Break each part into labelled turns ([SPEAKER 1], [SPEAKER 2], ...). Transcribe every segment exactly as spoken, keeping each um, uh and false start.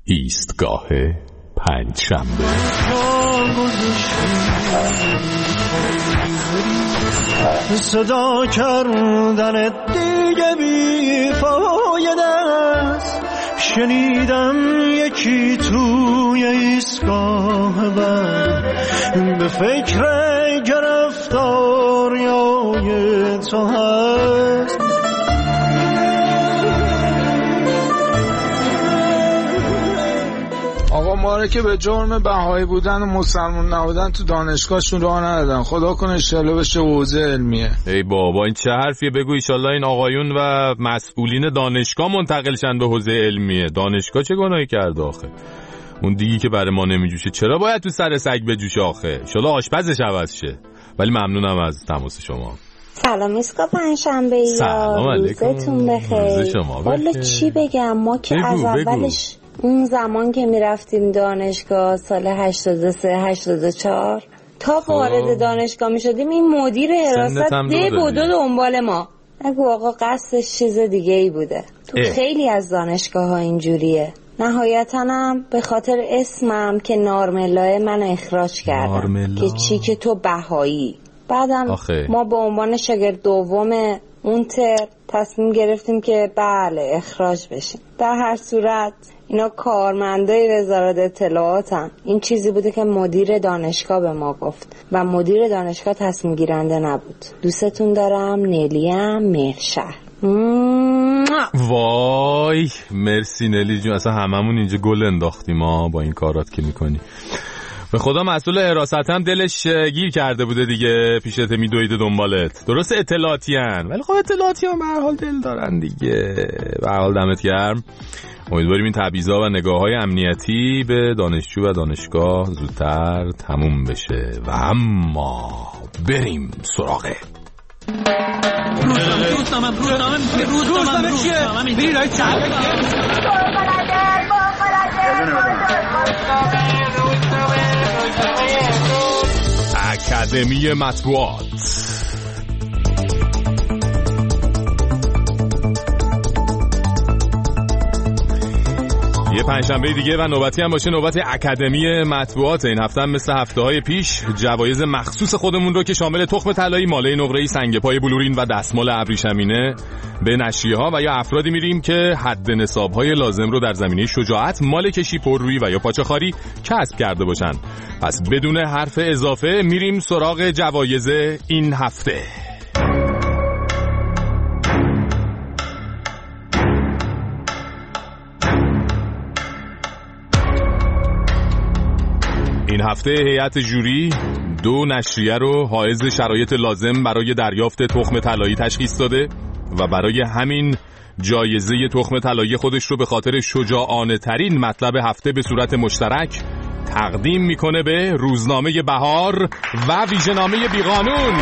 [SPEAKER 1] ایستگاه پنجشنبه.
[SPEAKER 2] صدا کردن دیگه بی‌فایده است، شنیدم یکی توی ایستگاه بعد به فکر گرفتاریای تو هست.
[SPEAKER 3] آقا ما رو که به جرم بهایی بودن و مسلمان نبودن تو دانشگاهشون راه ندادن، خدا کنه انشالله بشه حوزه علمیه.
[SPEAKER 1] ای بابا این چه حرفیه؟ بگو ایشالله این آقایون و مسئولین دانشگاه منتقل شن به حوزه علمیه. دانشگاه چه گناهی کرده آخه؟ اون دیگی که برای ما نمیجوشه چرا باید تو سر سگ بجوشه آخه؟ ایشالله آشپزش عوض شه. ولی ممنونم از تماس شما.
[SPEAKER 4] سلام ایستگاه پنجشنبه یا
[SPEAKER 1] سلام علیکم.
[SPEAKER 4] روزتون بخیر. والا چی بگم، ما که
[SPEAKER 1] بگو،
[SPEAKER 4] از
[SPEAKER 1] بگو.
[SPEAKER 4] اولش اون زمان که میرفتیم دانشگاه سال هشتاد و سه هشتاد و چهار تا وارد دانشگاه میشدیم این مدیر حراست ده بودو دنبال ما. نگو آقا قصدش چیز دیگه ای بوده. تو اه. خیلی از دانشگاه ها اینجوریه. نهایتاً هم به خاطر اسمم که نارملاه من اخراج کردم نارملا. که چی که تو بهایی. بعدم آخه. ما به عنوان شاگرد دوم اون تر تصمیم گرفتیم که بله اخراج بشیم. در هر صورت اینا کارمندای وزارت اطلاعاتن. این چیزی بوده که مدیر دانشگاه به ما گفت و مدیر دانشگاه تصمیم گیرنده نبود. دوستتون دارم. نلیم مهرشهر.
[SPEAKER 1] وای مرسی نلی جون، اصلا هممون اینجا گل انداختیم ما با این کارات که میکنی. به خدا مسئول حراست هم دلش گیر کرده بوده دیگه، پیشت میدویده دنبالت. درست اطلاعاتی هن ولی خب اطلاعاتی هم به هر حال دل دارن دیگه. به هر حال دمت گرم. امیدواریم این تبعیض‌ها و نگاه‌های امنیتی به دانشجو و دانشگاه زودتر تموم بشه. و اما بریم سراغه
[SPEAKER 5] روزنامه روزنامه روزنامه روزنامه چیه؟ بری رای چند
[SPEAKER 1] اکادمی مطبوعات. یه پنجشنبه دیگه و نوبتی هم باشه نوبت اکادمی مطبوعات. این هفته هم مثل هفته‌های پیش جوایز مخصوص خودمون رو که شامل تخم طلایی، ماله نقره‌ای، سنگ پای بلورین و دستمال ابریشمینه به نشریه‌ها و یا افرادی میریم که حد نصاب‌های لازم رو در زمینه شجاعت، مال کشی، پررویی و یا پاچه‌خواری کسب کرده باشن. پس بدون حرف اضافه میریم سراغ جوایز این هفته. این هفته هیئت جوری دو نشریه رو حائز شرایط لازم برای دریافت تخم طلایی تشخیص داده و برای همین جایزه تخم طلایی خودش رو به خاطر شجاعانه ترین مطلب هفته به صورت مشترک تقدیم میکنه به روزنامه بهار و ویژه‌نامه بیقانون.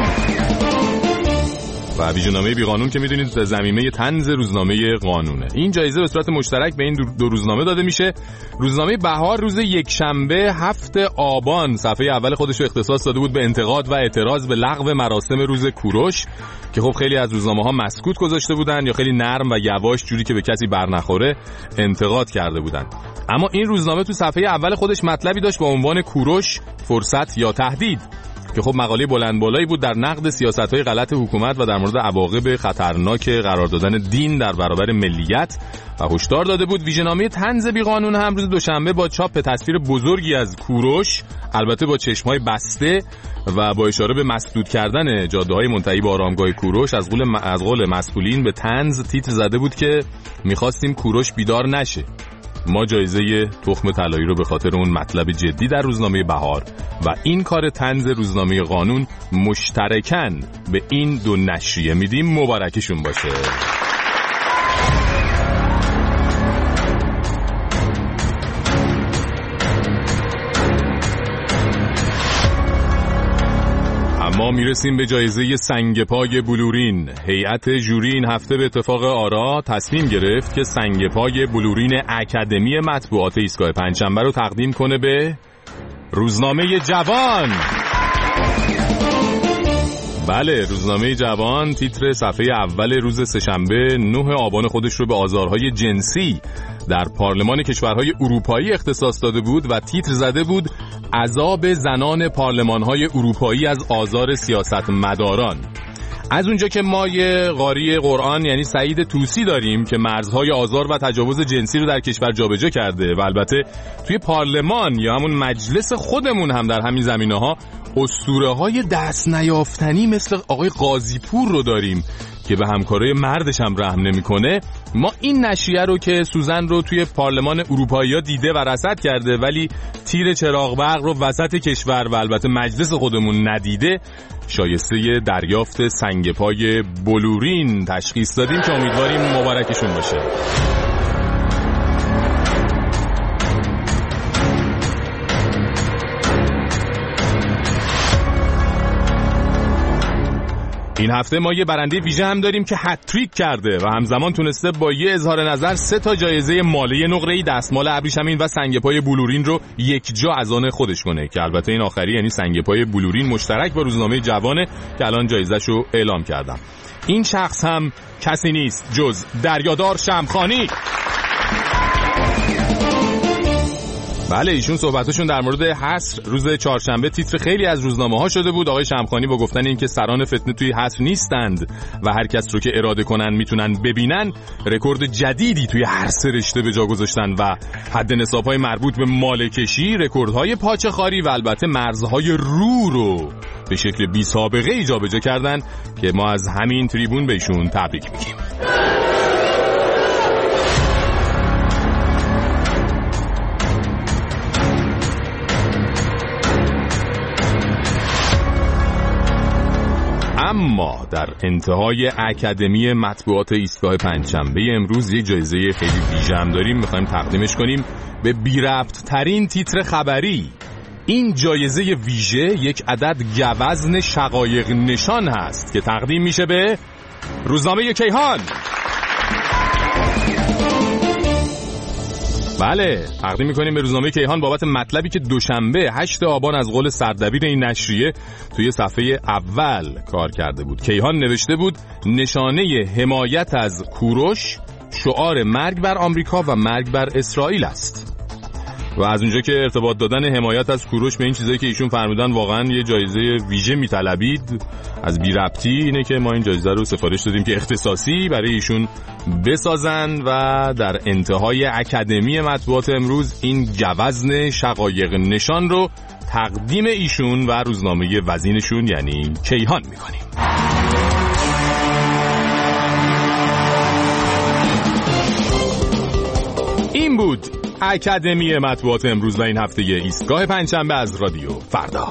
[SPEAKER 1] و ویژه‌نامه بیقانون که میدونید ضمیمه طنز روزنامه قانونه. این جایزه به صورت مشترک به این دو روزنامه داده میشه. روزنامه بهار روز یکشنبه هفت آبان صفحه اول خودش رو اختصاص داده بود به انتقاد و اعتراض به لغو مراسم روز کوروش که خب خیلی از روزنامه ها مسکوت گذاشته بودن یا خیلی نرم و یواش جوری که به کسی بر نخوره انتقاد کرده بودن. اما این روزنامه تو صفحه اول خودش مطلبی داشت با عنوان کوروش فرصت یا تهدید که خب مقاله بلند بالایی بود در نقد سیاست‌های غلط حکومت و در مورد عواقب خطرناک قرار دادن دین در برابر ملیت و هشدار داده بود. ویژه‌نامه طنز بیقانون هم روز دوشنبه با چاپ تصویر بزرگی از کوروش، البته با چشم‌های بسته و با اشاره به مسدود کردن جاده‌های منتهی به آرامگاه کوروش، از قول از قول مسئولین به طنز تیتر زده بود که می‌خواستیم کوروش بیدار نشه. ما جایزه تخم طلایی رو به خاطر اون مطلب جدی در روزنامه بهار و این کار طنز روزنامه قانون مشترکاً به این دو نشریه میدیم. مبارکشون باشه. ما میرسیم به جایزه سنگ پای بلورین. هیئت جوری این هفته به اتفاق آرا تصمیم گرفت که سنگ پای بلورین اکادمی مطبوعات ایستگاه پنجشنبه رو تقدیم کنه به روزنامه جوان. بله، روزنامه جوان تیتر صفحه اول روز سه‌شنبه نه آبان خودش رو به آزارهای جنسی در پارلمان کشورهای اروپایی اختصاص داده بود و تیتر زده بود عذاب زنان پارلمانهای اروپایی از آزار سیاستمداران. از اونجا که ما یه قاری قرآن یعنی سعید طوسی داریم که مرزهای آزار و تجاوز جنسی رو در کشور جابجا کرده و البته توی پارلمان یا همون مجلس خودمون هم در همین زمینه‌ها اسطوره‌های دست نیافتنی مثل آقای قاضی‌پور رو داریم که به همکارای مردش هم رحم نمی‌کنه. ما این نشریه رو که سوزن رو توی پارلمان اروپایی‌ها دیده و رصد کرده ولی تیر چراغ برق رو وسط کشور و البته مجلس خودمون ندیده، شایسته دریافت سنگ پای بلورین تشخیص دادیم که امیدواریم مبارکشون باشه. این هفته ما یه برنده ویژه هم داریم که هتریک کرده و همزمان تونسته با یه اظهار نظر سه تا جایزه مالی نقره‌ای، دستمال ابریشمین و سنگ پای بلورین رو یک جا از آن خودش کنه که البته این آخری یعنی سنگ پای بلورین مشترک با روزنامه جوانه که الان جایزه‌ش رو اعلام کردم. این شخص هم کسی نیست جز دریادار شمخانی. بله، ایشون صحبتاشون در مورد حصر روز چهارشنبه تیتر خیلی از روزنامه‌ها شده بود. آقای شمخانی با گفتن اینکه سران فتنه توی حصر نیستند و هر کس رو که اراده کنن میتونن ببینن، رکورد جدیدی توی هر سه رشته به جا گذاشتن و حد نصاب‌های مربوط به مالکشی، رکوردهای پاچه‌خواری و البته مرزهای رو رو به شکل بی سابقه جابجا کردن که ما از همین تریبون بهشون تبریک میگیم. اما در انتهای اکادمی مطبوعات ایستگاه پنجشنبه امروز یک جایزه خیلی ویژه هم داریم، میخوایم تقدیمش کنیم به بی ربط ترین تیتر خبری. این جایزه ویژه یک عدد گوزن شقایق نشان هست که تقدیم میشه به روزنامه کیهان. بله، تقدیم میکنیم به روزنامه کیهان بابت مطلبی که دوشنبه هشت آبان از قول سردبیر این نشریه توی صفحه اول کار کرده بود. کیهان نوشته بود نشانه حمایت از کوروش شعار مرگ بر آمریکا و مرگ بر اسرائیل است. و از اونجا که ارتباط دادن حمایت از کوروش به این چیزایی که ایشون فرمودن واقعا یه جایزه ویژه میطلبید از بی ربطی، اینه که ما این جایزه رو سفارش دادیم که اختصاصی برای ایشون بسازن و در انتهای اکادمی مطبوعات امروز این گوزن شقایق نشان رو تقدیم ایشون و روزنامه وزینشون یعنی کیهان میکنیم. این بود اکادمی مطبوعات امروز و این هفته ایستگاه پنجشنبه از رادیو فردا.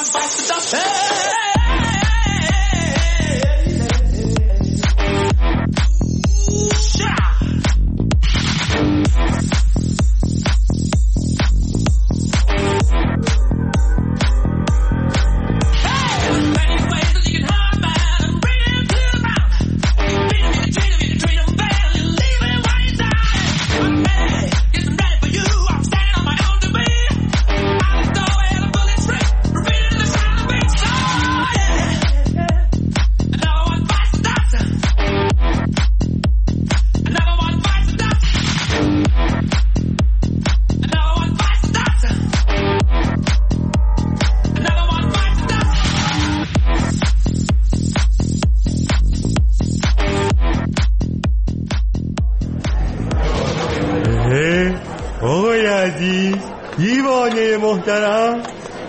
[SPEAKER 2] دیوانه محترم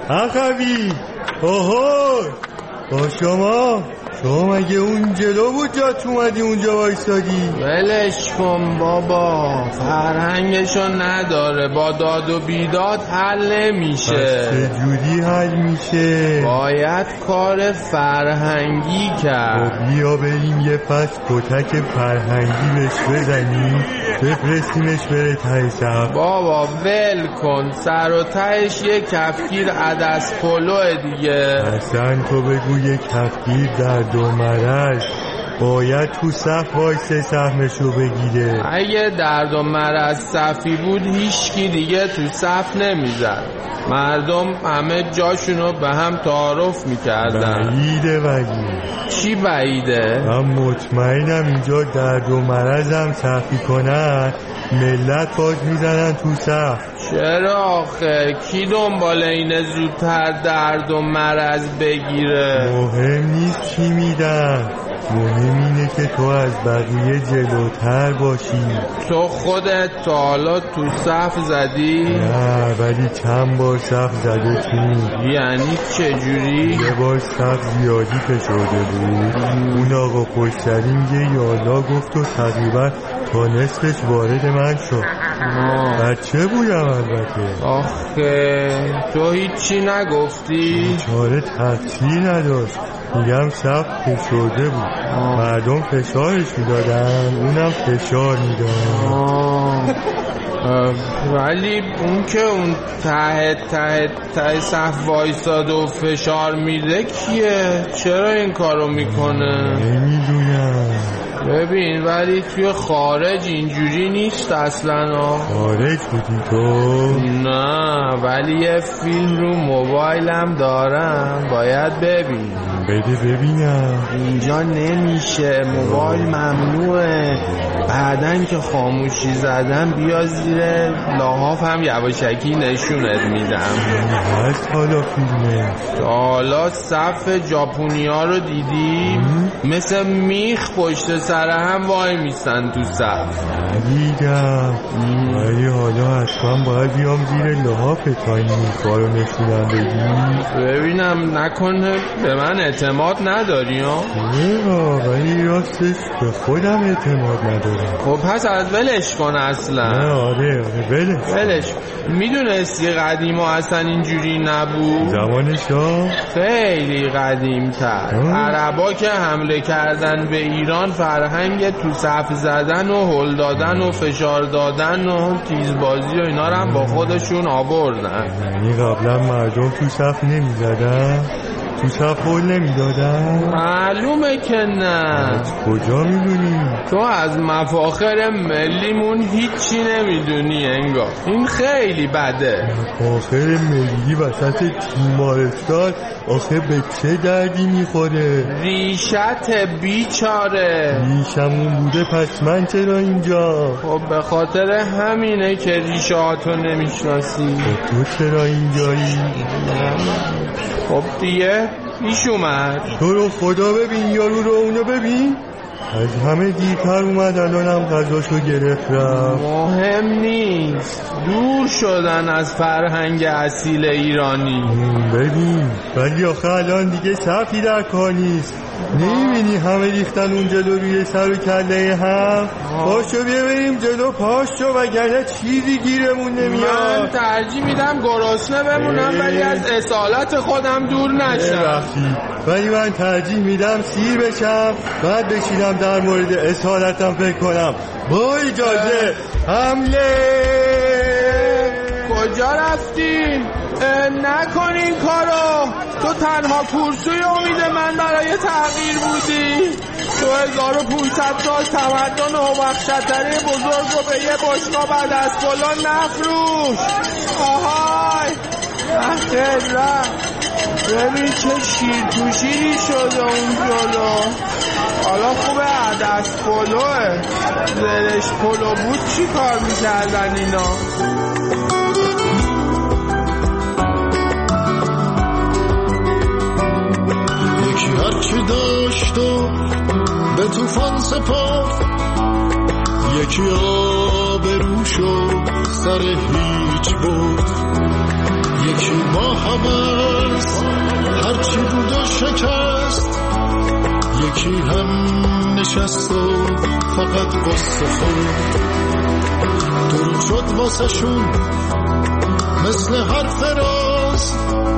[SPEAKER 2] عقبی اوهو با شما شما مگه اون جلو بود جات اومدی اونجا وایسادی؟
[SPEAKER 6] ولش کن بابا، فرهنگشو نداره، با داد و بیداد حل نمیشه.
[SPEAKER 2] پس چجوری حل میشه؟
[SPEAKER 6] باید کار فرهنگی کرد.
[SPEAKER 2] خب بیا بریم یه پس کتک فرهنگی بهش بزنیم بفرستیمش بره ته سقف.
[SPEAKER 6] بابا ول کن، سر و تهش یه کفگیر عدس پلوه دیگه.
[SPEAKER 2] اصلا تو بگو یه کفگیر در دو مرض باید تو صف وایسه سهمشو بگیره.
[SPEAKER 6] اگه درد و مرض صفی بود هیچکی دیگه تو صف نمیزد، مردم همه جاشونو به هم تعارف میکردن.
[SPEAKER 2] بعیده ولی
[SPEAKER 6] چی بعیده؟
[SPEAKER 2] من مطمئنم اینجا درد و مرضم صفی کنن ملت باز میزنن تو صف.
[SPEAKER 6] چرا آخه؟ کی دنبال اینه زودتر درد و مرض بگیره؟
[SPEAKER 2] مهم نیست کی میدن، مهم اینه که تو از بقیه جلوتر باشی.
[SPEAKER 6] تو خودت تا حالا تو صف زدی؟
[SPEAKER 2] نه ولی چند بار صف زده تو.
[SPEAKER 6] یعنی چجوری؟
[SPEAKER 2] یه بار صف زیادی فشرده بود، اون آقا پشتری میگه یالا گفت و تقریبا تا نصفش وارد من شد. بچه بودم البته.
[SPEAKER 6] آخه تو هیچی نگفتی؟
[SPEAKER 2] چاره تفسیر نداشت، میگم صف فشرده بود، مردم فشارش میدادن اونم فشار میداد.
[SPEAKER 6] ولی اون که اون ته ته ته صف وایساده و فشار میده کیه؟ چرا این کارو میکنه؟
[SPEAKER 2] نمیدونم.
[SPEAKER 6] ببین ولی توی خارج اینجوری نیست اصلا.
[SPEAKER 2] خارج بودی تو؟
[SPEAKER 6] نه ولی یه فیلم رو موبایلم دارم، باید ببین.
[SPEAKER 2] بده ببینم.
[SPEAKER 6] اینجا نمیشه، موبایل ممنوعه. بعدن که خاموشی زدم بیا زیر لحاف هم یواشکی نشونت میدم.
[SPEAKER 2] هست حالا فیلمه؟
[SPEAKER 6] حالا صف ژاپنیا رو دیدی؟ مثل میخ پشت سر هم وای میستن تو صف.
[SPEAKER 2] ندیدم ولی حالا اصلا باید بیام زیر لحاف تا این میخوارو نشونم بگی.
[SPEAKER 6] ببینم نکنه به من اعتماد نداری ها؟
[SPEAKER 2] نه ولی راستش به خودم اعتماد ندارم.
[SPEAKER 6] خب پس از ولش کن اصلا.
[SPEAKER 2] نه آره آره ولش
[SPEAKER 6] ولش. میدونستی قدیم ها اصلا اینجوری نبود؟
[SPEAKER 2] زمان شاه؟
[SPEAKER 6] خیلی قدیم تر. عربا که حمله کردن به ایران فرهنگ تو صف زدن و هل دادن و فشار دادن و تیزبازی و اینا رو هم با خودشون آوردن.
[SPEAKER 2] یعنی قبلا مردم تو صف نمی زدن؟ تو صف هل نمی دادن؟
[SPEAKER 6] معلومه که نه.
[SPEAKER 2] کجا میدونی؟
[SPEAKER 6] تو از مفاخر ملیمون هیچی نمیدونی انگار. این خیلی بده.
[SPEAKER 2] مفاخر ملی وسط تیمارستان آخه به چه دردی میخوره؟
[SPEAKER 6] ریشت بیچاره.
[SPEAKER 2] ریشمون بوده پس من چرا اینجا؟
[SPEAKER 6] خب به خاطر همینه که ریشه هاتو نمیشناسی.
[SPEAKER 2] تو چرا اینجایی؟
[SPEAKER 6] خب دیگه پیش اومد.
[SPEAKER 2] تو رو خدا ببین یارو رو اونو ببین. از همه دیرتر اومد، الانم غذاشو گرفت رفت.
[SPEAKER 6] مهم نیست، دور شدن از فرهنگ اصیل ایرانی.
[SPEAKER 2] ببین ولی آخه الان دیگه صفی در کار نیست. نمیبینی همه ریختن اون جلو روی سر و کله هم؟ پاشو بیا بریم جلو، پاشو، وگرنه چیزی گیرمون نمیاد.
[SPEAKER 6] من ترجیح میدم گرسنه بمونم ولی از اصالت خودم دور نشم.
[SPEAKER 2] ولی من ترجیح میدم سیر بشم، بعد بشینم در مورد اصالتم فکر کنم. با اجازه حمله.
[SPEAKER 6] کجا رفتین؟ نکنین کارو. تو تنها کورسوی امید من برای تغییر بودی. دو هزار و پانصد سال تمدن و وحشت‌ترین بزرگ رو به یه بشقاب بعد از فلان نفروش. آهای اخیر رفت. ببین چه شیر تو شیری شده اون جلو. حالا خوبه عدس پلوه، زرش پلو بود چی کار میکردن اینا؟
[SPEAKER 7] یکی هرچی داشت و به طوفان سپرد، یکی آبروش و سر هیچ برد، یکی با هوس هرچی بود و شکست، یکی هم نشست و فقط قصه خورد. درود شد واسه شون مثل حرف راست،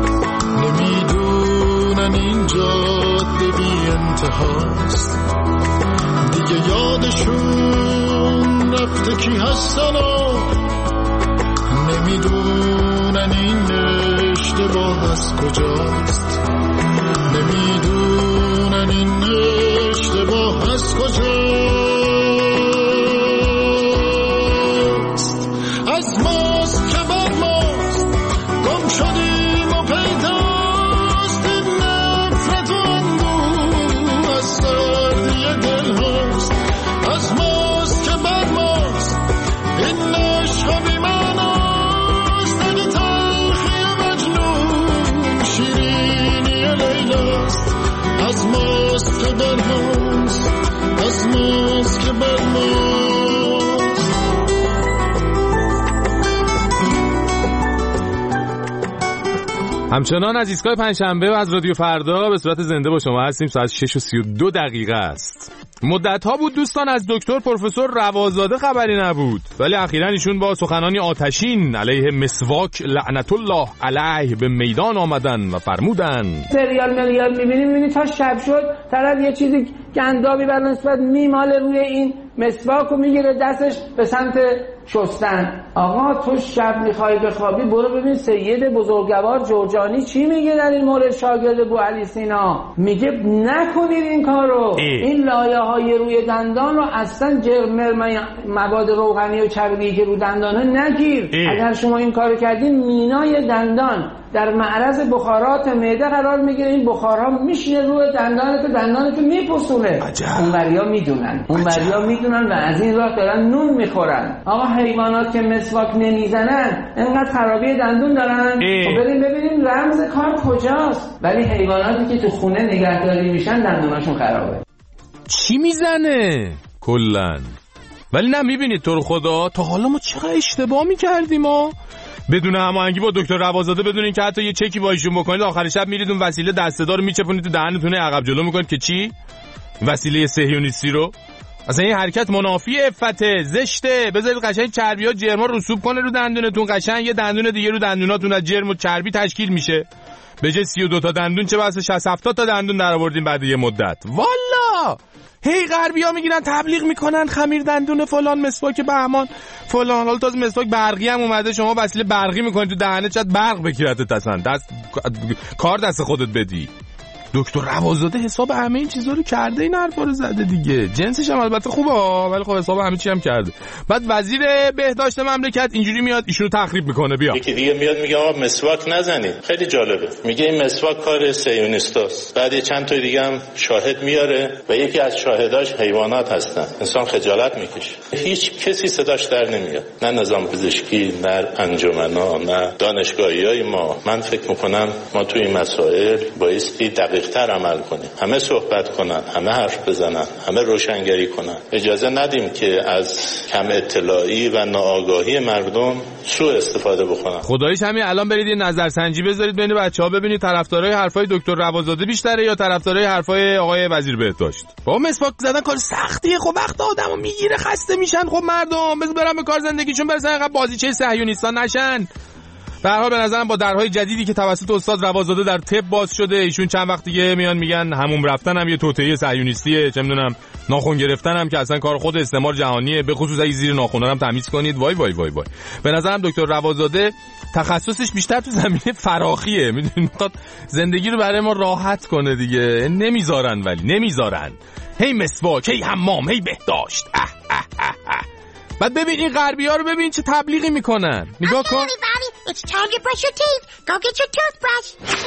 [SPEAKER 7] نمیدونن این جاده بی انتهاست. دیگه یادشون رفته کی هستن و نمیدونن این اشتباه از کجاست. نمیدونن این اشتباه از کجاست. از ماست که بر ماست گم شدیم و پیداست. این نفرت و اندوه از سردی دل هاست. از ماست که بر ماست این عشق بی معناست. اگه تلخی مجنون شیرینی لیلاست. از ماست که بر ماست، از ماست که بر ماست.
[SPEAKER 1] همچنان از ایستگاه پنجشنبه و از رادیو فردا به صورت زنده با شما هستیم. ساعت شش و سی و دو دقیقه است. مدت ها بود دوستان از دکتر پروفسور روازاده خبری نبود، ولی اخیراً ایشون با سخنانی آتشین علیه مسواک لعنت الله علیه به میدان آمدن و فرمودن
[SPEAKER 8] سریال مریال میبینیم میبینی تا شب شد طرف یه چیزی گندابی بر نسبت میماله روی این مسواک رو میگیره دستش به سمت شستن. آقا تو شب میخوای بخوابی برو ببین سید بزرگوار جرجانی چی میگه در این مورد شاگرد بوعلی سینا. میگه نکنید این کارو. این لایه های روی دندان رو اصلا جرم مواد روغنی و چربی که رو دندانه نگیر. ای. اگر شما این کارو کردین مینای دندان در معرض بخارات معده قرار میگیره. این بخارها میشینه روی دندانت، دندانت میپسونه. اون بریا میدونن اون بریا میدونن و از این راه دارن نون میخورن. آقا حیوانات که مسواک نمیزنن انقدر خرابی دندون دارن. خب بریم ببینیم رمز کار کجاست. ولی حیواناتی که تو خونه نگهداری میشن دندوناشون خرابه.
[SPEAKER 1] چی میزنه کلن؟ ولی نه میبینید تو رو خدا تا حالا ما چقدر اشتباه میکردیم ما بدون هماهنگی با دکتر روازاده، بدون اینکه حتی یه چکی با ایشون بکنید. آخر شب میرید اون وسیله دسته‌دار رو میچپونید تو دهنتون، عقب جلو میکنید که چی؟ وسیله صهیونیستی رو. اصلا این حرکت منافی عفته، زشته. بذارید قشنگ چربی‌ها جرما رسوب کنه رو دندونتون، قشنگ یه دندون دیگه رو دندوناتون از جرم و چربی تشکیل میشه. به جای سی و دو تا دندون چه بسه شصت هفتاد تا دندون در آوردیم بعد یه مدت. والا هی غربی‌ها میگیرن تبلیغ میکنن خمیر دندون فلان، مسواک بهمان فلان. حالا تازه مسواک برقی هم اومده، شما وسیله برقی میکنید تو دهنت، شاید برق بگیرتت. اصلا دست کار دست خودت بدی. دکتر روازاده حساب همه این چیزا رو کرده، این حرفا رو زده دیگه. جنسش هم البته خوبه ولی خب حساب همه چی هم کرده. بعد وزیر بهداشت مملکت اینجوری میاد ایشونو تخریب میکنه. بیا
[SPEAKER 9] یکی دیگه میاد میگه آقا مسواک نزنید. خیلی جالبه، میگه این مسواک کار صهیونیستاست. بعد چند تا دیگه هم شاهد میاره و یکی از شاهداش حیوانات هستن. انسان خجالت میکشه. هیچ کسی صداش در نمیاد، نه نظام پزشکی، نه انجمنا، نه دانشگاهیای ما. من فکر میکنم ما تو این مسائل بایستی دقیق دقیق‌تر عمل کنیم. همه صحبت کنن، همه حرف بزنن، همه روشنگری کنن. اجازه ندیم که از کم اطلاعی و ناآگاهی مردم سوء استفاده بکنن.
[SPEAKER 1] خداییش همین الان برید یه نظرسنجی بذارید بین بچه‌ها ببینید طرفدارای حرفای دکتر روازاده بیشتره یا طرفدارای حرفای آقای وزیر بهداشت. با مسواک زدن کار سختیه، خب وقت آدمو میگیره، خسته میشن. خب مردم بذار برن به کار زندگیشون برسن، اینقدر بازیچه صهیونیستان نشن. به هر حال به نظرم با درهای جدیدی که توسط استاد روازاده در طب باز شده، ایشون چند وقت دیگه میان میگن حموم رفتن هم یه توطئه صهیونیستیه، چه میدونم ناخن گرفتن هم که اصلا کار خود استعمار جهانیه، به خصوص اگه زیر ناخن‌ها هم تمیز کنید. وای وای وای وای. به نظرم دکتر روازاده تخصصش بیشتر تو زمینه فراخیه، میدونید میخواد زندگی رو برای ما راحت کنه دیگه. نمیذارن ولی نمیذارن. هی مسواک، هی حمام، هی بهداشت. اه اه اه اه. بعد ببین این غربی‌ها رو ببین چه تبلیغی میکنن. نگاه کن.
[SPEAKER 10] It's time to brush your teeth. Go get your toothbrush.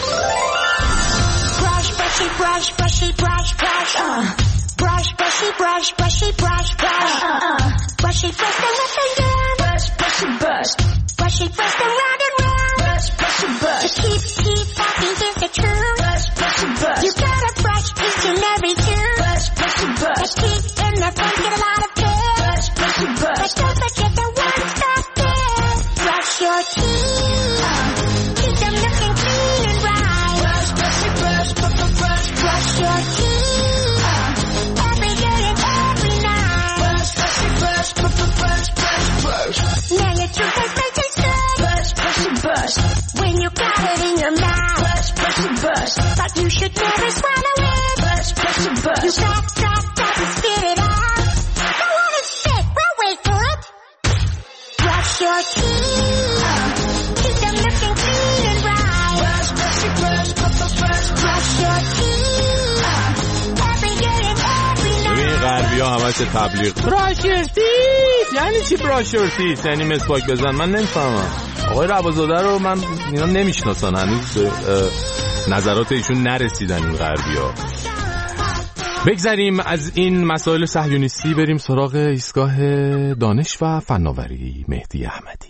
[SPEAKER 10] Brush, brushy, brush, brushy, brush, brush. Uh. Brush, brushy, brush, brushy, brush, brush. Uh, uh. Brushy first and left and down. Brush, brushy, brush. Brushy first and round and round. Brush, brushy, brush. To keep teeth happy, here's the truth. Brush, brushy, brush. You gotta brush each and every tooth. Brush, brushy, brush. The teeth in the front get a lot of care. Brush, brushy, brush. But don't forget the one stop there. Brush your teeth. Keep them looking clean and right. Brush, brushy, brush, brush, brush, brush your teeth. Every day and every night. Brush, brushy, brush, brush, brush, brush, brush. Now your toothpaste may taste good. Brush, brushy, brush. When you got it in your mouth. Brush, brushy, brush. But you should never swallow it. Brush, brushy, brush. You got, got, got to spit it out. Go on and spit. We'll wait for it. Brush your teeth. Keep them looking clean and right. Brush, brushy, brush, brush, brush, brush your teeth. Every day and every night.
[SPEAKER 1] این غربی ها همه چه تبلیغ. براش your teeth. یعنی چی براش your teeth؟ یعنی مسواک بزن؟ من نمیفهمم. آقای روازاده رو من اینا نمیشناسن، هنوز نظرات ایشون نرسیدن این غربی ها. بگذاریم از این مسائل صهیونیستی بریم سراغ ایستگاه دانش و فناوری مهدی احمدی.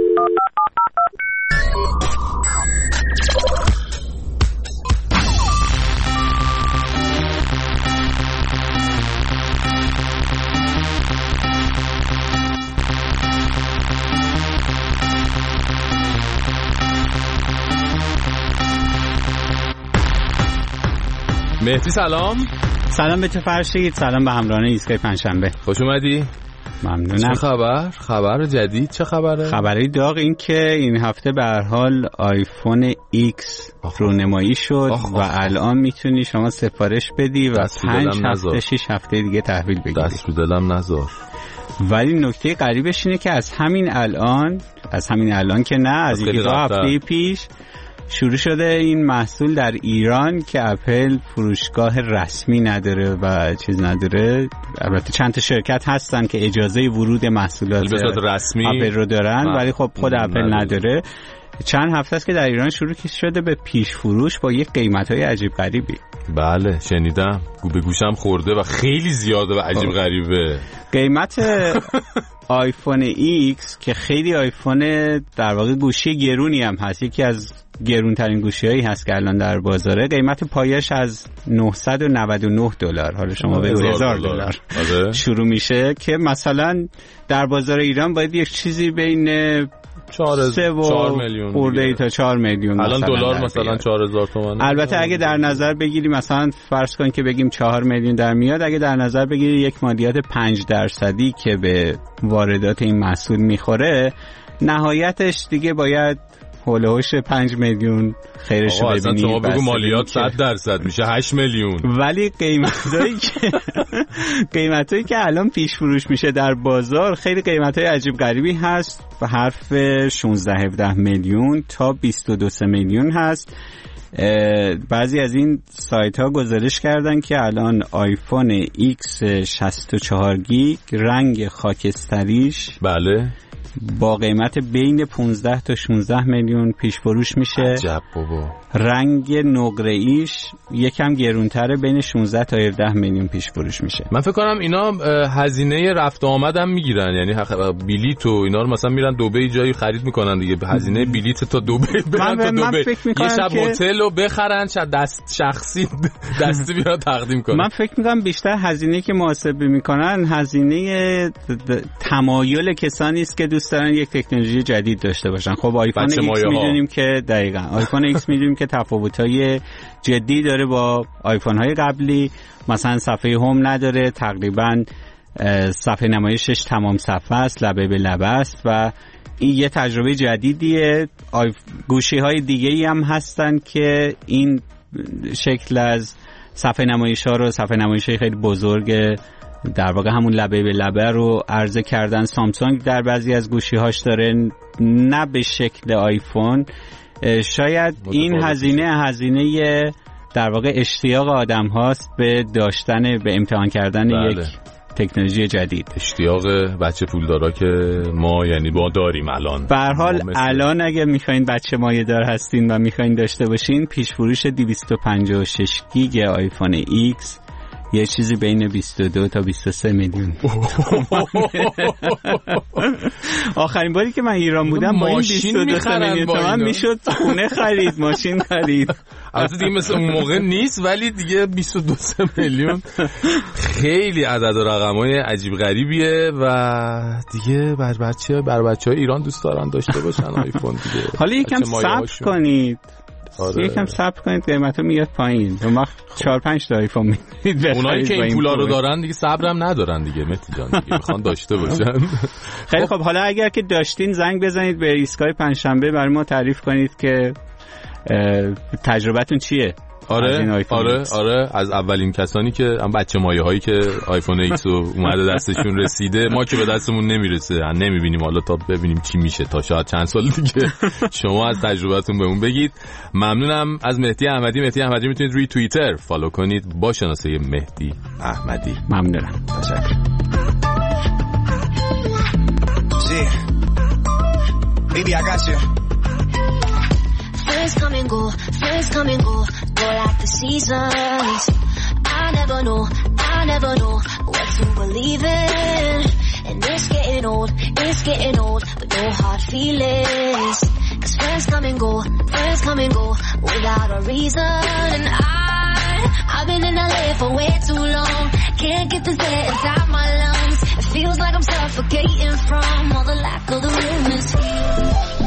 [SPEAKER 1] مهدی سلام.
[SPEAKER 11] سلام به تو فرشید، سلام به همراهان ایستگاه پنجشنبه.
[SPEAKER 1] خوش اومدی.
[SPEAKER 11] ممنونم.
[SPEAKER 1] چه خبر؟ خبر جدید چه خبره؟
[SPEAKER 11] خبری داغ این که این هفته به هر حال آیفون ایکس رونمایی شد آخ و آخ. الان میتونی شما سفارش بدی و پنج هفته شش هفته دیگه تحویل بگیری.
[SPEAKER 1] دست رو دلم نذار.
[SPEAKER 11] ولی نکته غریبش اینه که از همین الان از همین الان که نه از یک دو هفته پیش شروع شده این محصول در ایران که اپل فروشگاه رسمی نداره و چیز نداره. البته چند تا شرکت هستن که اجازه ورود محصولات
[SPEAKER 1] رسمی
[SPEAKER 11] اپل رو دارن آه. ولی خب خود اپل نداره. نداره. چند هفته است که در ایران شروع شده به پیش فروش با یک قیمت‌های عجیب غریبی.
[SPEAKER 1] بله شنیدم، گو به گوشم خورده و خیلی زیاده و عجیب غریبه.
[SPEAKER 11] قیمت آیفون ایکس که خیلی آیفون در واقع گوشی گرونی هم هست، یکی از گرونترین گوشی‌هایی هست که الان در بازاره، قیمت پایش از نهصد و نود و نه دلار، حالا شما به هزار دلار شروع میشه که مثلا در بازار ایران باید یک چیزی بین چهار میلیون خورده تا چهار میلیون
[SPEAKER 1] الان دلار مثلا چهار هزار تومان.
[SPEAKER 11] البته اگه در نظر بگیری مثلا فرض کن که بگیم چهار میلیون در میاد، اگه در نظر بگیری یک مالیات پنج درصدی که به واردات این محصول میخوره، نهایتش دیگه باید هولوش پنج میلیون خیرش رو ببینی.
[SPEAKER 1] شما بگو مالیات صد درصد میشه هشت میلیون.
[SPEAKER 11] ولی قیمتایی که قیمتایی که الان پیش فروش میشه در بازار خیلی قیمتای عجیب غریبی هست و حرف شانزده هفده میلیون تا بیست و دو میلیون هست. بعضی از این سایت ها گزارش کردن که الان آیفون ایکس شصت و چهار گیگ رنگ خاکستریش
[SPEAKER 1] بله
[SPEAKER 11] با قیمت بین پانزده تا شانزده میلیون پیش فروش میشه.
[SPEAKER 1] عجب بابا.
[SPEAKER 11] رنگ نقره ایش یکم گرونتره، بین شانزده تا هفده میلیون پیش فروش میشه.
[SPEAKER 1] من فکر کنم اینا هزینه رفت آمد هم میگیرن، یعنی بلیط و اینا رو مثلا میرن دبی جایی خرید میکنن دیگه، هزینه بلیط تا دبی برن تا دبی یه شب هتل رو بخرن، شب دست شخصی دستی بیان تقدیم کنن.
[SPEAKER 11] من فکر میکنم بیشتر هزینه که محاسبه میکنن هزینه تمایل کسانی است که دوست دارن یک تکنولوژی جدید داشته باشن. خب آیفون ایکس میدونیم که دقیقاً آیفون ایکس میدونیم که تفاوت‌های جدی داره با آیفون‌های قبلی، مثلا صفحه هوم نداره، تقریباً صفحه نمایشش تمام صفحه است، لبه به لبه است و این یه تجربه جدیدیه. گوشی‌های دیگه‌ای هم هستن که این شکل از صفحه نمایش‌ها رو، صفحه نمایش‌های خیلی بزرگ در واقع همون لبه به لبه رو عرضه کردن. سامسونگ در بعضی از گوشی‌هاش داره، نه به شکل آیفون. شاید این هزینه هزینه در واقع اشتیاق آدم هاست به داشتن، به امتحان کردن بله. یک تکنولوژی جدید.
[SPEAKER 1] اشتیاق بچه پولدارا که ما یعنی با داریم الان.
[SPEAKER 11] به هر حال الان اگه میخواین بچه مایه‌دار هستین و میخواین داشته باشین، پیش فروش دویست و پنجاه و شش گیگ آیفون ایکس یه چیزی بین بیست و دو تا بیست و سه میلیون. آخرین باری که من ایران بودم با این بیست و دو میلیون تومان میشد خونه خرید، ماشین خرید.
[SPEAKER 1] البته دیگه مثل اون موقع نیست، ولی دیگه بیست و دو میلیون خیلی عدد و رقمای عجیب غریبیه و دیگه بر بچه بر بچهای ایران دوست دارن داشته باشن آیفون دیگه.
[SPEAKER 11] حالا یکم صبر کنید. آره. یکم صبر کنید قیمتو میاد پایین. اون وقت چهار پنج تا آیفون میگیرید.
[SPEAKER 1] اونایی که این پولا رو دارن دیگه صبرم ندارن دیگه متی جان، دیگه میخوان داشته باشن.
[SPEAKER 11] خیلی خب، حالا اگر که داشتین زنگ بزنید به ایستگاه پنجشنبه برای ما تعریف کنید که تجربتون چیه.
[SPEAKER 1] آره آره آره از اولین کسانی که هم بچه مایه هایی که آیفون ایکس رو اومده دستشون رسیده، ما که به دستمون نمیرسه نمیبینیم، حالا تا ببینیم چی میشه تا شاید چند سال دیگه شما از تجربتون بهمون بگید. ممنونم از مهدی احمدی. مهدی احمدی میتونید روی توییتر فالو کنید با شناسه مهدی احمدی.
[SPEAKER 11] ممنونم.
[SPEAKER 1] تشکر.
[SPEAKER 12] Baby, I got you. Friends come and go, friends come and go, go like the seasons. I never know, I never know what to believe in. And it's getting old, it's getting old, but no hard feelings. Cause friends come and go, friends come and go, without a reason. And I, I've been in L A for way too long. Can't get this air inside my lungs. It feels like I'm suffocating from all the lack of the realness here.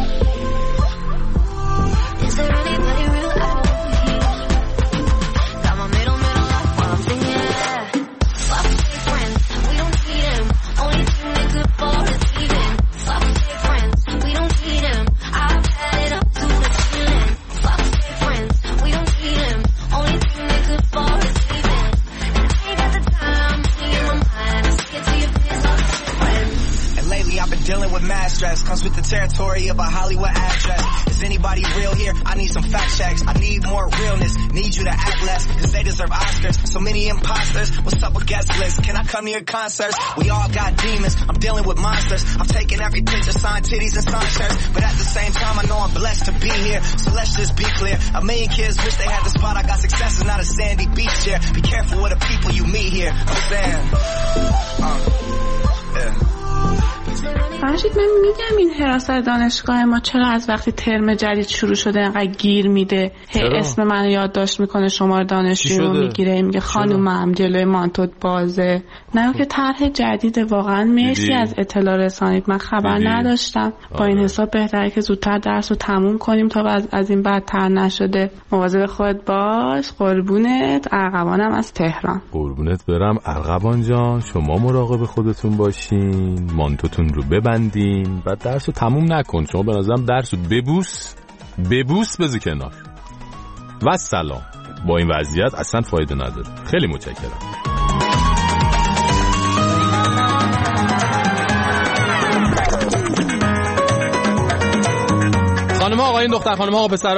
[SPEAKER 12] Is there anybody real out here? Got my middle, middle up while I'm singing. Fuck fake friends, we don't need them. Only thing they good for is leaving. Fuck fake friends, we don't need them. I've had it up to the ceiling. Fuck fake friends, we don't need them. Only thing they good for is leaving. And I ain't got the time, money in my mind. I'm scared to your biz off friends.
[SPEAKER 13] And lately I've been dealing with mad stress. Comes with the territory of a Hollywood address. Is anybody real here? I need some fact checks. I need more realness. Need you to act less, cause they deserve Oscars. So many imposters. What's up with guest lists? Can I come to your concerts? We all got demons. I'm dealing with monsters. I'm taking every picture, signed titties and signed shirts. But at the same time, I know I'm blessed to be here. So let's just be clear. A million kids wish they had the spot. I got success is not a sandy beach chair. Be careful with the people you meet here. Understand? Uh, yeah.
[SPEAKER 14] فرشید من میگم این حراست دانشگاه ما چرا از وقتی ترم جدید شروع شده انقدر گیر میده؟ هی اسم منو یادداشت میکنه، شماره دانشجو میگیره، میگه خانومم جلوی مانتوت بازه. نه که طرح جدیده. واقعا مرسی دیدی؟ از اطلاع رسانید، من خبر دیدی؟ نداشتم. با آره. این حساب بهتره که زودتر درس رو تموم کنیم تا از, از این بدتر نشده. مواظب خودت باش. قربونت. ارغوانم از تهران.
[SPEAKER 1] قربونت برم ارغوان جان. شما مراقب خودتون باشین، مانتوتون رو ببندین و درس رو تموم نکن. شما به نظرم درس رو ببوس ببوس بذار کنار و سلام. با این وضعیت اصلا فایده نداره. خیلی متشکرم. خانم ها آقایون دختر خانم ها آقا پسرا،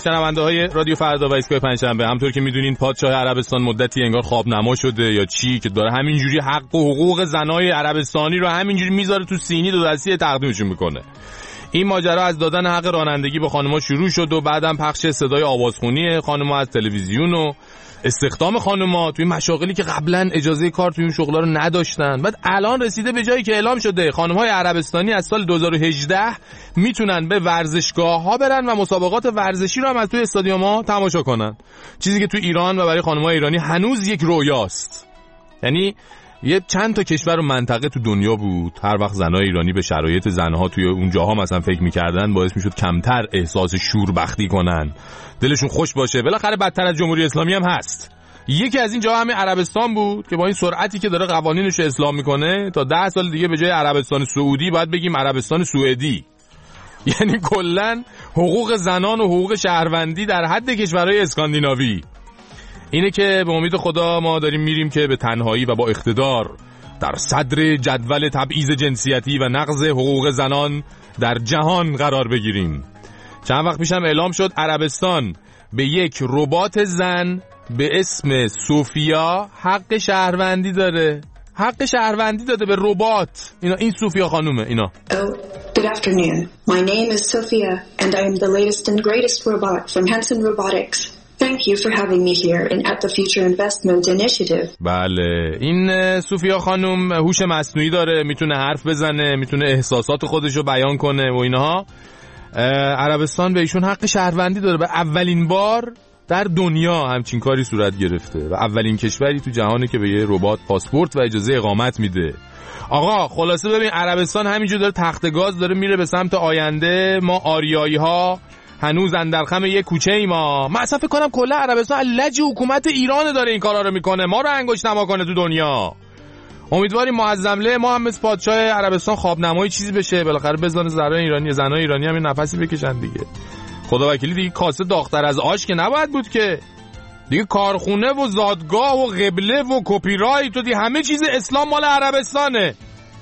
[SPEAKER 1] شنونده های رادیو فردا و ایستگاه پنجشنبه، همطور که میدونین پادشاه عربستان مدتی انگار خواب نما شده یا چی که داره همینجوری حق و حقوق زنای عربستانی رو همینجوری میذاره تو سینی دو دستی تقدیمشون میکنه. این ماجرا از دادن حق رانندگی به خانم‌ها شروع شد و بعدم پخش صدای آوازخونی خانم‌ها از تلویزیون و استخدام خانم‌ها توی مشاغلی که قبلا اجازه کار توی اون شغلا رو نداشتن. بعد الان رسیده به جایی که اعلام شده خانم‌های عربستانی از سال دو هزار و هجده میتونن به ورزشگاه‌ها برن و مسابقات ورزشی رو هم از توی استادیوم‌ها تماشا کنن، چیزی که توی ایران و برای خانم‌های ایرانی هنوز یک رویاست. یعنی یه چند تا کشور و منطقه تو دنیا بود هر وقت زنای ایرانی به شرایط زنها توی اونجاها مثلا فکر می‌کردن باعث میشد کمتر احساس شوربختی کنن، دلشون خوش باشه. بالاخره بدتر از جمهوری اسلامی هم هست. یکی از این جاها همین عربستان بود که با این سرعتی که داره قوانینش رو اصلاح میکنه تا ده سال دیگه به جای عربستان سعودی باید بگیم عربستان سوئدی. یعنی کلاً حقوق زنان و حقوق شهروندی در حد کشورهای اسکاندیناوی. اینه که به امید خدا ما داریم میریم که به تنهایی و با اقتدار در صدر جدول تبعیض جنسیتی و نقض حقوق زنان در جهان قرار بگیریم. چند وقت پیشم اعلام شد عربستان به یک ربات زن به اسم سوفیا حق شهروندی داره. حق شهروندی داده به ربات. اینا این سوفیا خانومه اینا.
[SPEAKER 15] Oh, good afternoon. My name is Sophia and I am the latest and greatest robot from Hanson Robotics. Thank you for having me here and at the Future Investment Initiative.
[SPEAKER 1] بله، این سوفیا خانم هوش مصنوعی داره، میتونه حرف بزنه، میتونه احساسات خودش رو بیان کنه و اینها. عربستان به ایشون حق شهروندی داره. به اولین بار در دنیا همچین کاری صورت گرفته و اولین کشوری تو جهانی که به یه ربات پاسپورت و اجازه اقامت میده. آقا خلاصه ببین عربستان همینجور داره تخت گاز داره میره به سمت آینده. ما آریایی ها هنوز اندرخم یه کوچه ای ما من اصلا فکر کنم کلا عربستان لج حکومت ایران داره این کارا رو میکنه، ما رو انگشت نما کنه تو دنیا. امیدواریم معظمله ما هم مثل پادشاه عربستان خواب نمایی چیزی بشه، بالاخره بزنه زنای ایرانی زنای ایرانی هم این نفسی بکشن دیگه. خدا وکیلی دیگه کاسه داغ‌تر از آش که نباید بود که دیگه. کارخونه و زادگاه و قبله و کپی رایت و دیگه همه چیز اسلام مال عربستانه.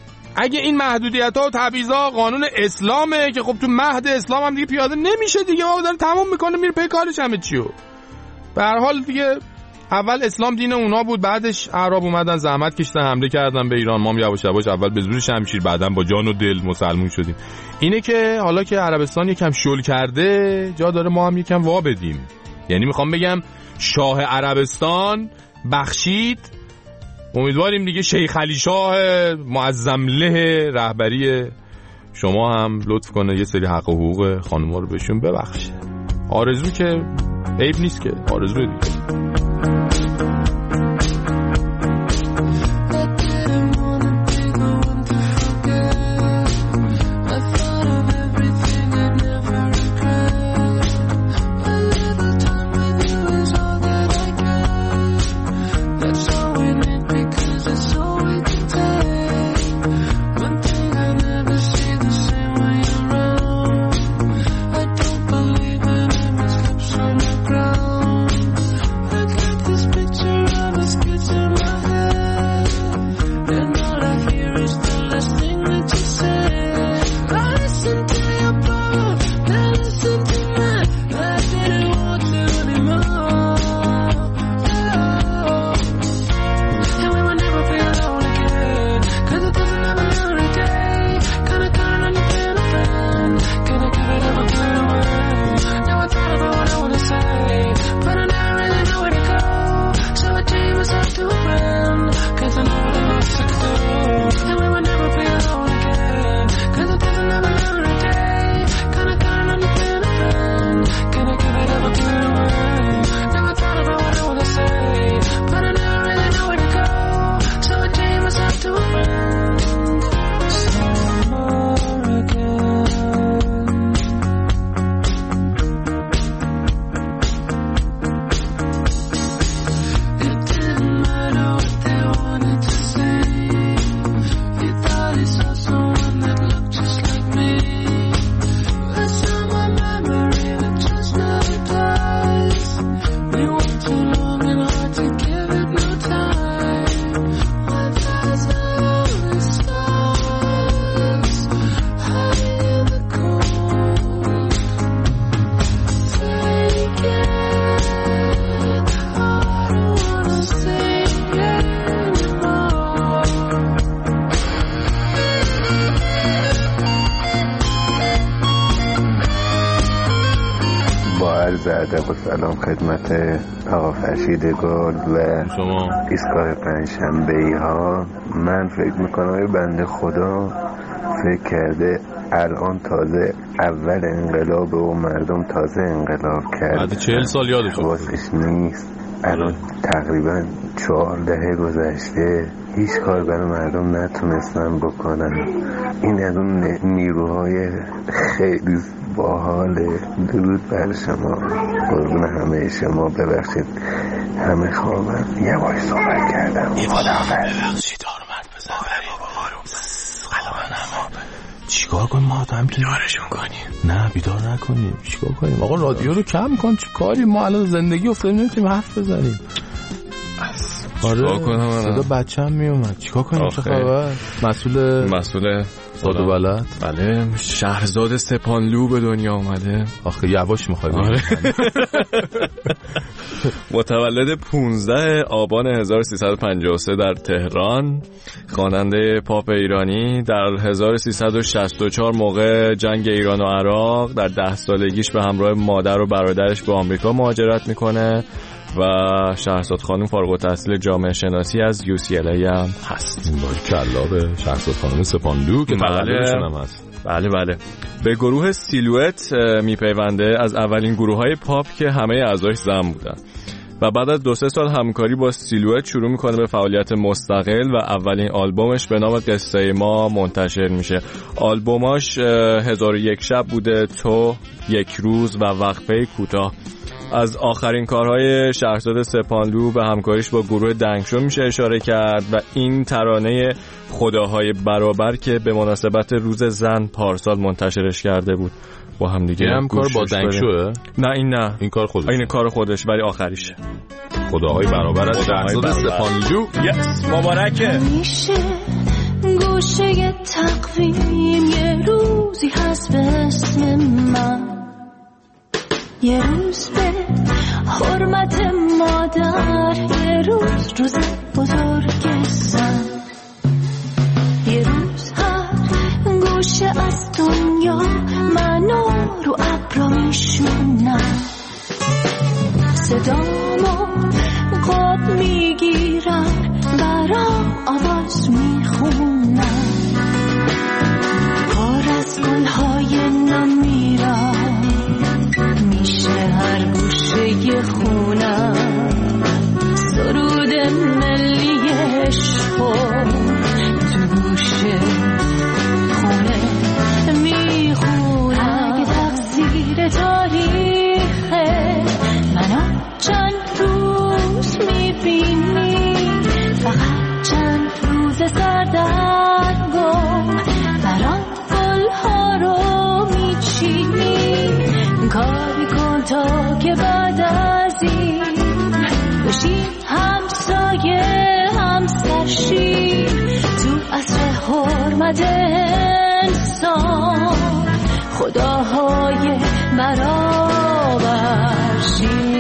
[SPEAKER 1] اگه این محدودیت‌ها و تبعیض‌ها قانون اسلامه که خب تو مهد اسلام هم دیگه پیاده نمیشه دیگه، ما داره تمام میکنه میره پی کارش همه چیو. به هر حال دیگه اول اسلام دین اونا بود، بعدش اعراب اومدن زحمت کشیدن حمله کردن به ایران، ما هم یواش یواش اول به زور شمشیر بعدن با جان و دل مسلمون شدیم. اینه که حالا که عربستان یکم شل کرده جا داره ما هم یکم وا بدیم. یعنی میخوام بگم شاه عربستان بخشید، امیدواریم دیگه شیخ علی شاه معظمله رهبری شما هم لطف کنه یه سری حق و حقوق خانم‌ها رو بهشون ببخشه. آرزو که عیب نیست که آرزو دیگه.
[SPEAKER 12] Okay.
[SPEAKER 16] ادب و سلام خدمت آقا فرشید گل و
[SPEAKER 1] شما
[SPEAKER 16] ایستگاه پنجشنبه‌ای ها. من فکر میکنم یه بنده خدا فکر کرده الان تازه اول انقلاب و مردم تازه انقلاب کرد،
[SPEAKER 1] بعد چهل سال یادش
[SPEAKER 16] واسش نیست. الان تقریبا چهار دهه گذشته هیچ کار برای مردم نتونستن بکنن. این از اون نیروهای خیلی باحاله. درود بر شما، قربون همه شما. ببخشید همه خوابم، یه وای صحبت کردم.
[SPEAKER 1] ببخشید آرومت بزن چیکار کنیم؟ ما هم بیدارشون کنیم؟ نه بیدار نکنیم. چیکار کنیم؟ آقا رادیو رو کم کن. چی کاری؟ ما الان زندگی افتادیم نمیتونیم حرف بزنیم. آره صدا بچه‌م میومد. چیکار کنیم؟ چه خبر؟ مسئول
[SPEAKER 17] مسئول
[SPEAKER 1] خود و بلد.
[SPEAKER 17] بله شهرزاد سپانلو به دنیا اومده.
[SPEAKER 1] آخه یواش میخوای
[SPEAKER 17] آره. متولد پانزده آبان هزار و سیصد و پنجاه و سه در تهران، خواننده پاپ ایرانی. در هزار و سیصد و شصت و چهار موقع جنگ ایران و عراق در ده سالگیش به همراه مادر و برادرش به آمریکا مهاجرت میکنه و شهرزاد خانم فارغ التحصیل جامعه شناسی از یو سی ال ای هم هست.
[SPEAKER 1] این باری کلا به شهرزاد خانم سپانلو که تولدشون هم هست.
[SPEAKER 17] بله بله. به گروه سیلویت میپیونده، از اولین گروه‌های پاپ که همه اعضاش زن بودن و بعد از دو سه سال همکاری با سیلویت شروع میکنه به فعالیت مستقل و اولین آلبومش به نام قصه ما منتشر میشه. آلبوماش هزار و یک شب بوده، تو، یک روز و وقفه کوتاه. از آخرین کارهای شهرزاد سپانلو به همکاریش با گروه دنگشو میشه اشاره کرد و این ترانه خداهای برابر که به مناسبت روز زن پارسال منتشرش کرده بود با هم دیگه.
[SPEAKER 1] هم کار با دنگشوه؟
[SPEAKER 17] نه این نه،
[SPEAKER 1] این کار خودش.
[SPEAKER 17] این کار خودش ولی آخریشه.
[SPEAKER 1] خداهای برابر از شهرزاد سپانلو.
[SPEAKER 17] یس مبارکه.
[SPEAKER 12] میشه گوشه تقویم یه روزی هست به اسم من، یه روز به حرمت مادر، یه روز روز بزرگ زن، یه روز هر گوشه از دنیا منو رو ابرا میشونم، صدامو قاب میگیرم برام آواز میخونم، پر از گلهای نمیرم میشه هر گوشه خونم، سرود ملی عشقو تو گوشه خونه میخونم. اگه تقصیر تاریخه منو چند روز میبینی، فقط چند روز سردرگم برام گلها رو میچینی، کاری کن تا که بعد از این بشی همسایه همسرشی، تو عصر حرمت انسان خداهای برابرشی.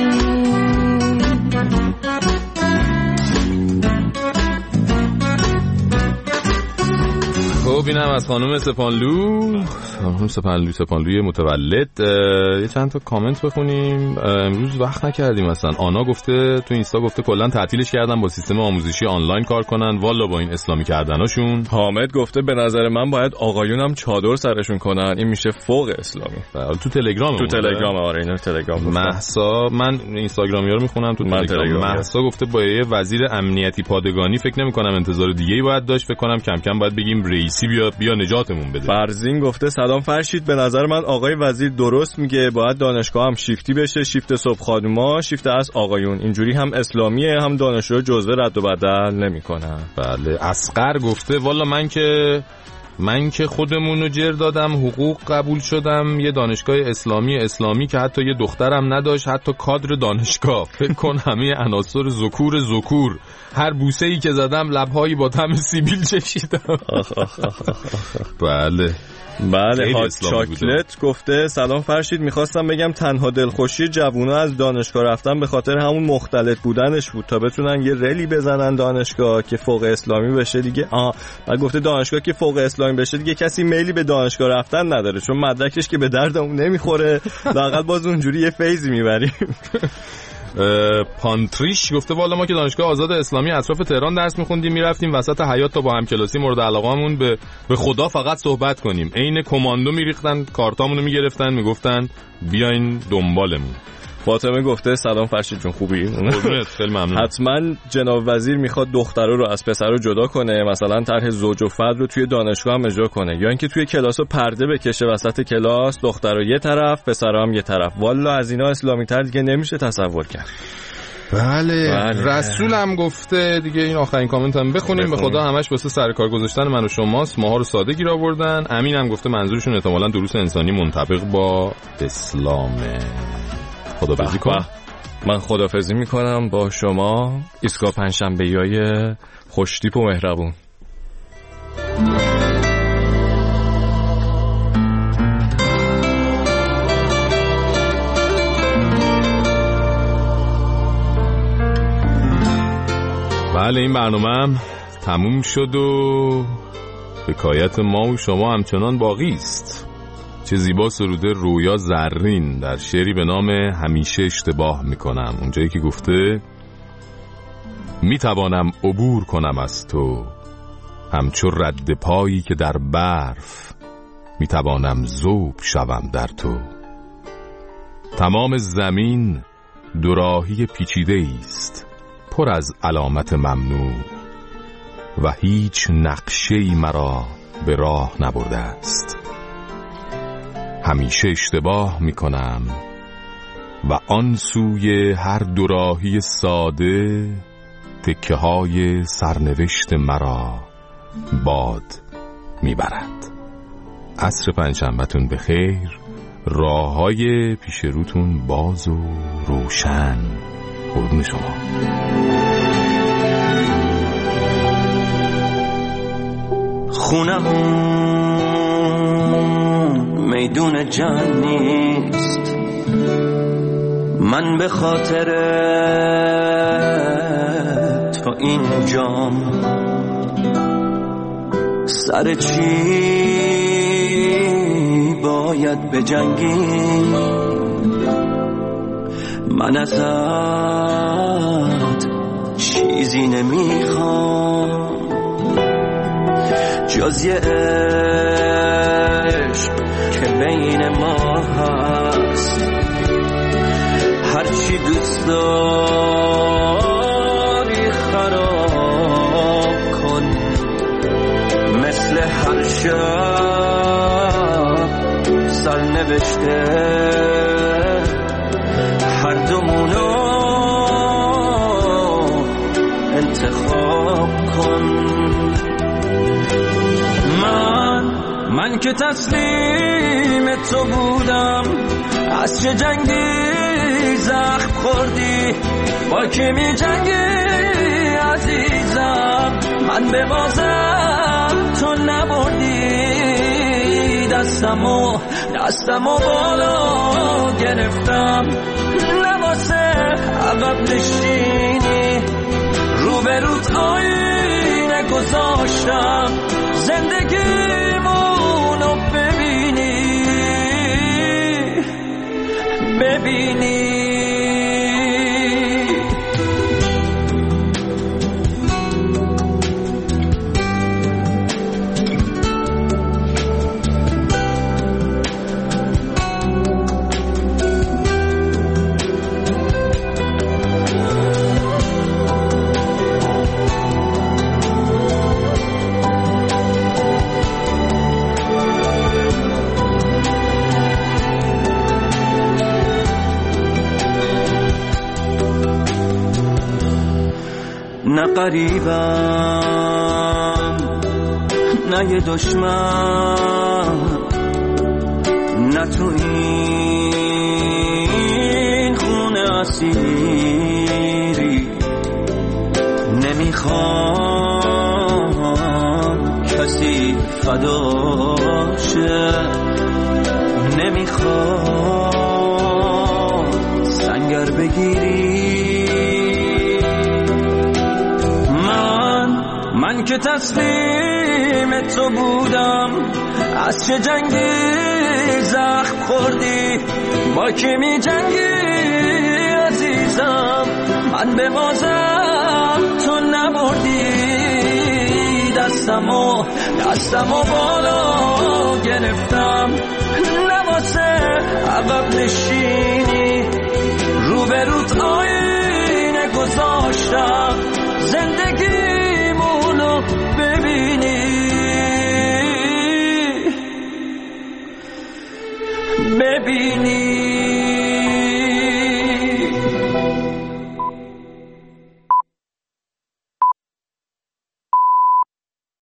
[SPEAKER 1] خب اینم از خانم سپانلو. خانم سپانلو سپانلوی متولد. یه چند تا کامنت بخونیم. امروز وقت نکردیم اصلا. آنا گفته تو اینستا گفته کلا تعطیلش کردن با سیستم آموزشی آنلاین کار کنن، والا با این اسلامی کردناشون.
[SPEAKER 17] حامد گفته به نظر من باید آقایونم چادر سرشون کنن، این میشه فوق اسلامی.
[SPEAKER 1] تو تلگرام
[SPEAKER 17] تو تلگرام آره اینا تلگرام.
[SPEAKER 1] مهسا، من اینستاگرامی رو میخونم تو تلگرام. مهسا گفته با یه وزیر امنیتی پادگانی فکر نمی‌کنم انتظار دیگه‌ای باید داشت، فکر کنم کم کم باید بگیم رئیسی بیا بیا نجاتمون بده.
[SPEAKER 17] برزین گفته سلام فرشید، به نظر من آقای وزیر درست میگه، باید دانشگاه هم شیفتی بشه، شیفت صبح خانوما، شیفت از آقایون، اینجوری هم اسلامیه هم دانشجو جزوه رد و بدل نمیکنن.
[SPEAKER 1] بله. اصغر گفته والا من که من که خودمون رو جر دادم، حقوق قبول شدم یه دانشگاه اسلامی اسلامی که حتی یه دخترم نداشت، حتی کادر دانشگاه. فکر کن همه عناصر ذکور ذکور، هر بوسه‌ای که زدم لب‌هایی با طعم سیبیل چشیدم. بله
[SPEAKER 17] بله. هات چاکلت گفته سلام فرشید، میخواستم بگم تنها دلخوشی جوونا از دانشگاه رفتن به خاطر همون مختلط بودنش بود تا بتونن یه رلی بزنن دانشگاه که فوق اسلامی بشه دیگه. آه بعد گفته دانشگاه که فوق اسلامی آنلاین بشه دیگه کسی میلی به دانشگاه رفتن نداره، چون مدرکش که به دردمون نمیخوره، لااقل باز اونجوری یه فیزی میبریم.
[SPEAKER 1] پانتریش گفته والا ما که دانشگاه آزاد اسلامی اطراف تهران درس میخوندیم میرفتیم وسط حیاط تا با همکلاسی مورد علاقه‌مون به به خدا فقط صحبت کنیم، عین کماندو میریختن کارتامونو میگرفتن میگفتن بیاین دنبالمون.
[SPEAKER 17] فاطمه گفته سلام فرشید جون خوبی؟
[SPEAKER 1] خیلی ممنون.
[SPEAKER 17] حتما جناب وزیر میخواد دخترا رو از پسرا جدا کنه، مثلا طرح زوج و فرد رو توی دانشگاه هم اجرا کنه، یا اینکه توی کلاسو پرده بکشه وسط کلاس، دخترا یه طرف پسرا هم یه طرف. والا از اینا اسلامی تر دیگه نمیشه تصور کرد.
[SPEAKER 1] بله, بله. رسولم گفته دیگه این آخرین کامنت هم بخونیم, بخونیم. به خدا همش واسه سر کار گذاشتن من و شماست، ماها رو ساده گیر آوردن. امین هم گفته منظورشون احتمالاً دروس انسانی منطبق با اسلامه. خدافظی کن.
[SPEAKER 17] من خدافظی میکنم با شما ایستگاه پنجشنبه‌ای خوشتیپ و مهربون.
[SPEAKER 1] بله این برنامه هم تموم شد و حکایت ما و شما همچنان باقی است. چه زیبا سروده رویا زرین در شعری به نام همیشه اشتباه میکنم، اونجایی که گفته میتوانم عبور کنم از تو همچو رد پایی که در برف، میتوانم ذوب شوم در تو. تمام زمین دوراهی پیچیده است پر از علامت ممنوع و هیچ نقشه‌ای مرا به راه نبرده است. همیشه اشتباه میکنم و آن سوی هر دوراهی ساده تکه های سرنوشت مرا باد میبرد. عصر پنجشنبه‌تون بخیر، راه های پیش روتون باز و روشن. قربون شما.
[SPEAKER 18] خونمون میدون جنگ نیست، من به خاطر تو اینجام. سر چی باید بجنگیم، من ازت چیزی نمیخوام جز یه عشق که بین ما هست. هرچی دوست داری خراب کن، مثل هر شب سرنوشته هر دومونو انتخاب کن. من من که تسلیم تو بودم، از چه جنگی زخم خوردی، با کی می جنگی عزیزم، من به بازم تو نبردی. دستمو دستمو بالا گرفتم، لباس عقب نشینی، رو به روت آینه گذاشتم، زندگیمونو ببینی ببینی. نه قریبم نه یه دشمن، نه تو این خونه اسیری. نمیخوام کسی فدا شه، نمیخوام سنگر بگیری. من من که تسلیم تو بودم، از چه جنگی زخم خوردی، با کی می جنگی عزیزم، من به بازم تو نبردی. دستمو دستمو بالا گرفتم، نواسه عقب نشینی، رو به روت آینه گذاشتم، زنده